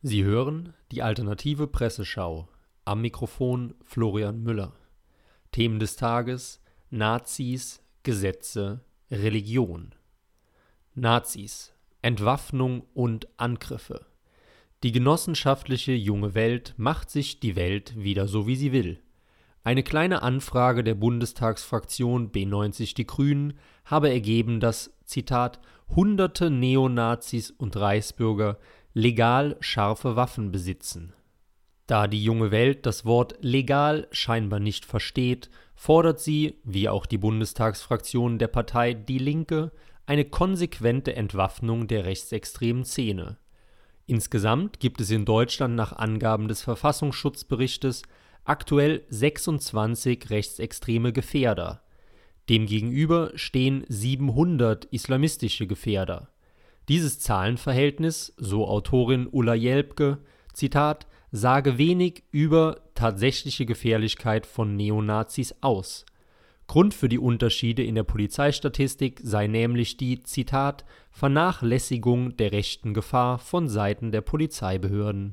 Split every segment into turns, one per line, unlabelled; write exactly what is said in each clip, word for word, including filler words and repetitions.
Sie hören die Alternative Presseschau. Am Mikrofon Florian Müller. Themen des Tages: Nazis, Gesetze, Religion. Nazis, Entwaffnung und Angriffe. Die genossenschaftliche junge Welt macht sich die Welt wieder so, wie sie will. Eine kleine Anfrage der Bundestagsfraktion B neunzig Die Grünen habe ergeben, dass, Zitat, hunderte Neonazis und Reichsbürger legal scharfe Waffen besitzen. Da die junge Welt das Wort legal scheinbar nicht versteht, fordert sie, wie auch die Bundestagsfraktion der Partei Die Linke, eine konsequente Entwaffnung der rechtsextremen Szene. Insgesamt gibt es in Deutschland nach Angaben des Verfassungsschutzberichtes aktuell sechsundzwanzig rechtsextreme Gefährder. Demgegenüber stehen siebenhundert islamistische Gefährder. Dieses Zahlenverhältnis, so Autorin Ulla Jelpke, Zitat, sage wenig über tatsächliche Gefährlichkeit von Neonazis aus. Grund für die Unterschiede in der Polizeistatistik sei nämlich die, Zitat, Vernachlässigung der rechten Gefahr von Seiten der Polizeibehörden.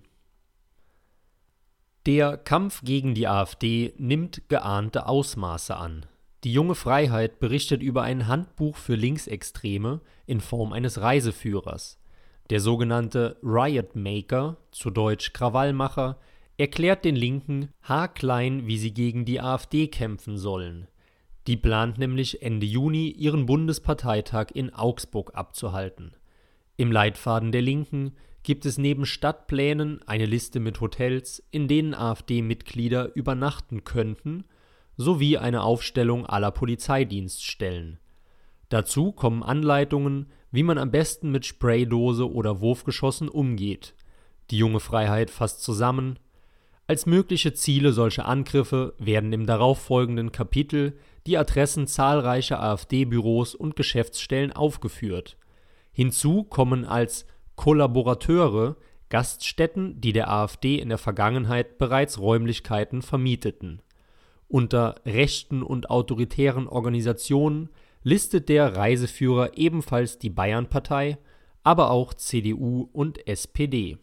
Der Kampf gegen die AfD nimmt geahnte Ausmaße an. Die Junge Freiheit berichtet über ein Handbuch für Linksextreme in Form eines Reiseführers. Der sogenannte Riot Maker, zu Deutsch Krawallmacher, erklärt den Linken haarklein, wie sie gegen die AfD kämpfen sollen. Die plant nämlich Ende Juni ihren Bundesparteitag in Augsburg abzuhalten. Im Leitfaden der Linken gibt es neben Stadtplänen eine Liste mit Hotels, in denen AfD-Mitglieder übernachten könnten, sowie eine Aufstellung aller Polizeidienststellen. Dazu kommen Anleitungen, wie man am besten mit Spraydose oder Wurfgeschossen umgeht. Die Junge Freiheit fasst zusammen: Als mögliche Ziele solcher Angriffe werden im darauffolgenden Kapitel die Adressen zahlreicher AfD-Büros und Geschäftsstellen aufgeführt. Hinzu kommen als Kollaborateure Gaststätten, die der AfD in der Vergangenheit bereits Räumlichkeiten vermieteten. Unter rechten und autoritären Organisationen listet der Reiseführer ebenfalls die Bayernpartei, aber auch C D U und S P D.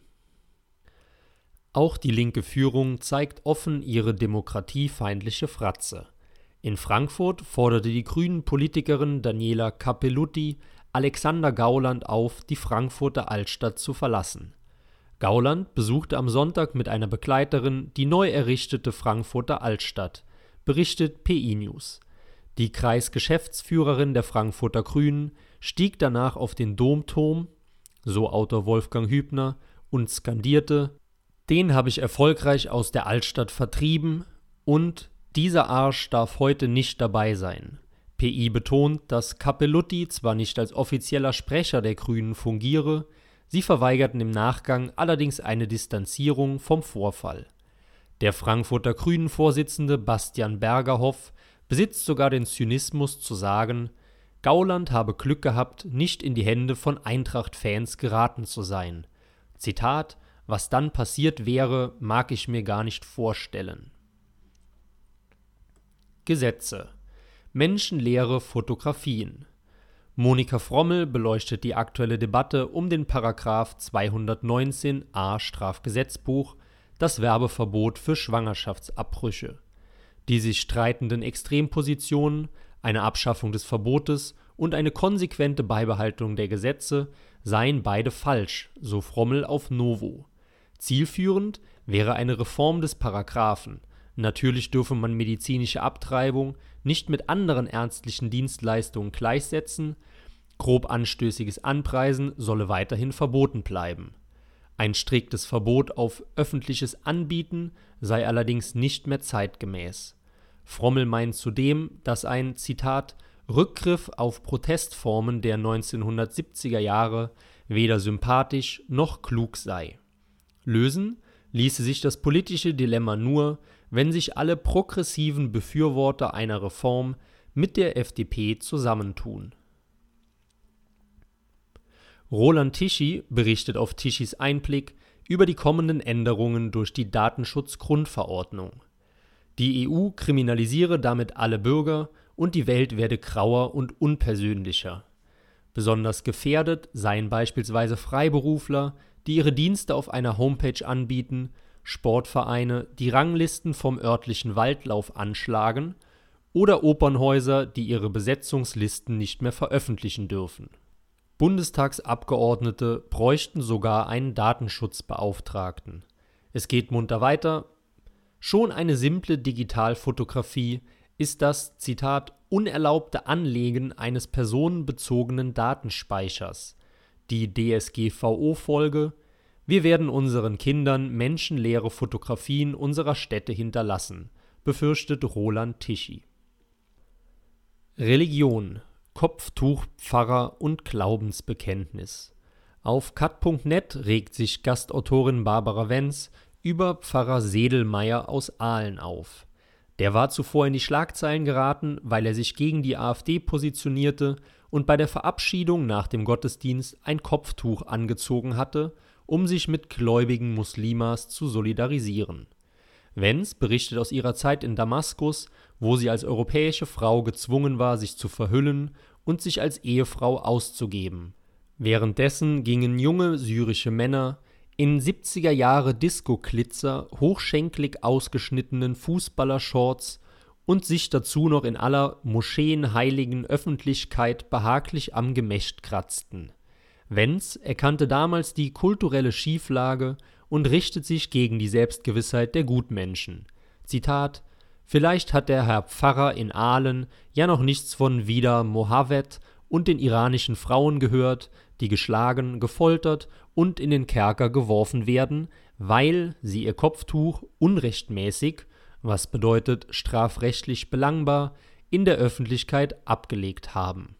Auch die linke Führung zeigt offen ihre demokratiefeindliche Fratze. In Frankfurt forderte die Grünen-Politikerin Daniela Cappellutti Alexander Gauland auf, die Frankfurter Altstadt zu verlassen. Gauland besuchte am Sonntag mit einer Begleiterin die neu errichtete Frankfurter Altstadt, berichtet P I News. Die Kreisgeschäftsführerin der Frankfurter Grünen stieg danach auf den Domturm, so Autor Wolfgang Hübner, und skandierte: Den habe ich erfolgreich aus der Altstadt vertrieben und dieser Arsch darf heute nicht dabei sein. P I betont, dass Cappellutti zwar nicht als offizieller Sprecher der Grünen fungiere, sie verweigerten im Nachgang allerdings eine Distanzierung vom Vorfall. Der Frankfurter Grünen-Vorsitzende Bastian Bergerhoff besitzt sogar den Zynismus zu sagen, Gauland habe Glück gehabt, nicht in die Hände von Eintracht-Fans geraten zu sein. Zitat: Was dann passiert wäre, mag ich mir gar nicht vorstellen. Gesetze. Menschenleere Fotografien. Monika Frommel beleuchtet die aktuelle Debatte um den Paragraph zweihundertneunzehn a Strafgesetzbuch, das Werbeverbot für Schwangerschaftsabbrüche. Die sich streitenden Extrempositionen, eine Abschaffung des Verbotes und eine konsequente Beibehaltung der Gesetze seien beide falsch, so Frommel auf Novo. Zielführend wäre eine Reform des Paragraphen. Natürlich dürfe man medizinische Abtreibung nicht mit anderen ärztlichen Dienstleistungen gleichsetzen, grob anstößiges Anpreisen solle weiterhin verboten bleiben. Ein striktes Verbot auf öffentliches Anbieten sei allerdings nicht mehr zeitgemäß. Frommel meint zudem, dass ein, Zitat, Rückgriff auf Protestformen der neunzehnhundertsiebziger Jahre weder sympathisch noch klug sei. Lösen ließe sich das politische Dilemma nur, wenn sich alle progressiven Befürworter einer Reform mit der F D P zusammentun. Roland Tichy berichtet auf Tichys Einblick über die kommenden Änderungen durch die Datenschutzgrundverordnung. Die E U kriminalisiere damit alle Bürger und die Welt werde grauer und unpersönlicher. Besonders gefährdet seien beispielsweise Freiberufler, die ihre Dienste auf einer Homepage anbieten, Sportvereine, die Ranglisten vom örtlichen Waldlauf anschlagen oder Opernhäuser, die ihre Besetzungslisten nicht mehr veröffentlichen dürfen. Bundestagsabgeordnete bräuchten sogar einen Datenschutzbeauftragten. Es geht munter weiter. Schon eine simple Digitalfotografie ist das, Zitat, unerlaubte Anlegen eines personenbezogenen Datenspeichers. Die D S G V O-Folge: Wir werden unseren Kindern menschenleere Fotografien unserer Städte hinterlassen, befürchtet Roland Tichy. Religion, Kopftuch, Pfarrer und Glaubensbekenntnis. Auf kat punkt net regt sich Gastautorin Barbara Wenz über Pfarrer Sedelmeier aus Ahlen auf. Der war zuvor in die Schlagzeilen geraten, weil er sich gegen die AfD positionierte und bei der Verabschiedung nach dem Gottesdienst ein Kopftuch angezogen hatte, um sich mit gläubigen Muslimas zu solidarisieren. Wenz berichtet aus ihrer Zeit in Damaskus, wo sie als europäische Frau gezwungen war, sich zu verhüllen und sich als Ehefrau auszugeben. Währenddessen gingen junge syrische Männer in siebziger-Jahre-Disco-Glitzer, hochschenklig ausgeschnittenen Fußballershorts und sich dazu noch in aller moscheenheiligen Öffentlichkeit behaglich am Gemächt kratzten. Wenz erkannte damals die kulturelle Schieflage und richtet sich gegen die Selbstgewissheit der Gutmenschen. Zitat: Vielleicht hat der Herr Pfarrer in Ahlen ja noch nichts von Vida Mohaved und den iranischen Frauen gehört, die geschlagen, gefoltert und in den Kerker geworfen werden, weil sie ihr Kopftuch unrechtmäßig, was bedeutet strafrechtlich belangbar, in der Öffentlichkeit abgelegt haben.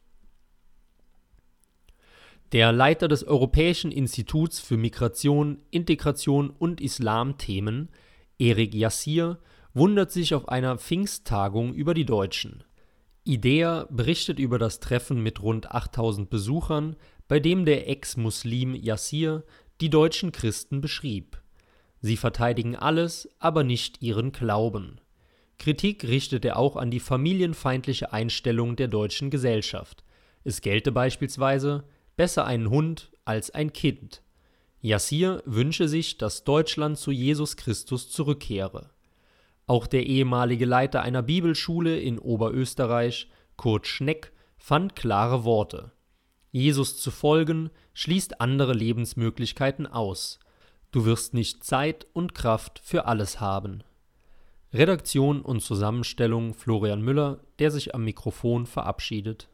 Der Leiter des Europäischen Instituts für Migration, Integration und Islamthemen, Erik Yassir, wundert sich auf einer Pfingsttagung über die Deutschen. IDEA berichtet über das Treffen mit rund achttausend Besuchern, bei dem der Ex-Muslim Yassir die deutschen Christen beschrieb. Sie verteidigen alles, aber nicht ihren Glauben. Kritik richtet er auch an die familienfeindliche Einstellung der deutschen Gesellschaft. Es gelte beispielsweise: Besser einen Hund als ein Kind. Yassir wünsche sich, dass Deutschland zu Jesus Christus zurückkehre. Auch der ehemalige Leiter einer Bibelschule in Oberösterreich, Kurt Schneck, fand klare Worte. Jesus zu folgen schließt andere Lebensmöglichkeiten aus. Du wirst nicht Zeit und Kraft für alles haben. Redaktion und Zusammenstellung Florian Müller, der sich am Mikrofon verabschiedet.